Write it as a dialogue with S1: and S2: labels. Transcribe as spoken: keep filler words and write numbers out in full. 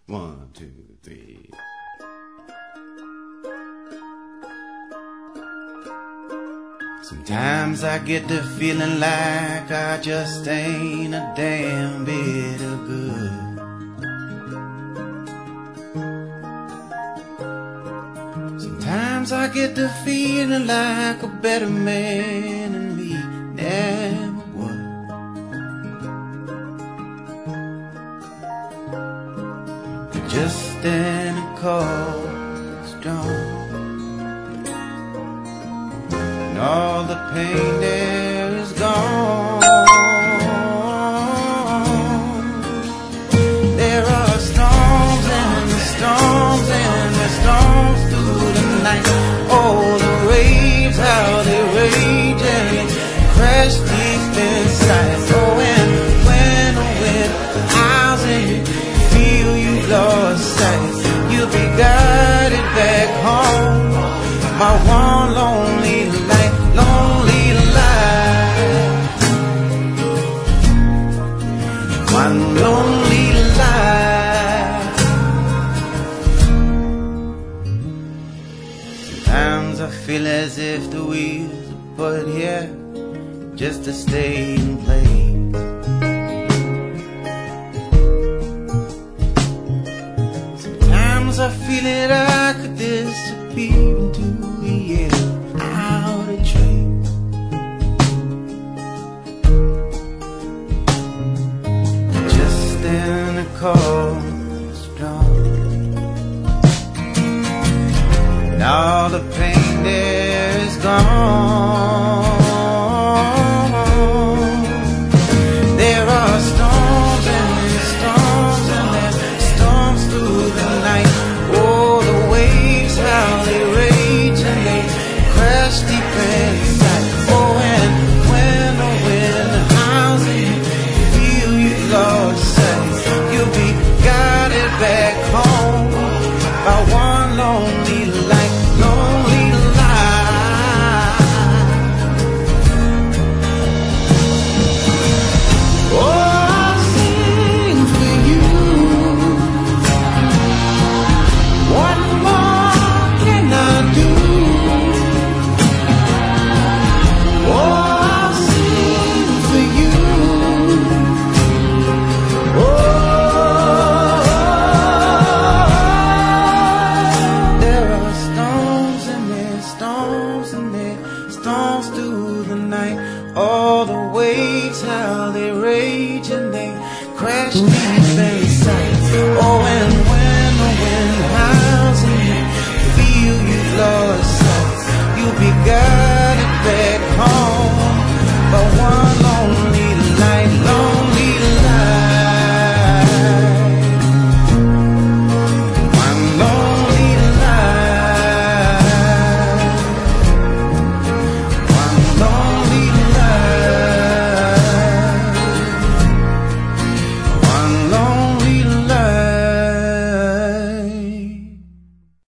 S1: One, two, three. Sometimes I get the feeling like I just ain't a damn bit of good. Sometimes I get the feeling like a better man than me never was. But just in a cold storm, and all the pain there is gone. There are storms and the storms and the storms through the night. Oh, the waves, how they rage and crash deep inside. Oh, and when the wind howls and you feel you lost sight, you'll be guided back home. My one lonely light, lonely light, one lonely light. Sometimes I feel as if the wheels are put here just to stay in place. Sometimes I feel that I could disappear into the air, out of trace. Just in a cold storm, and all the pain there is gone.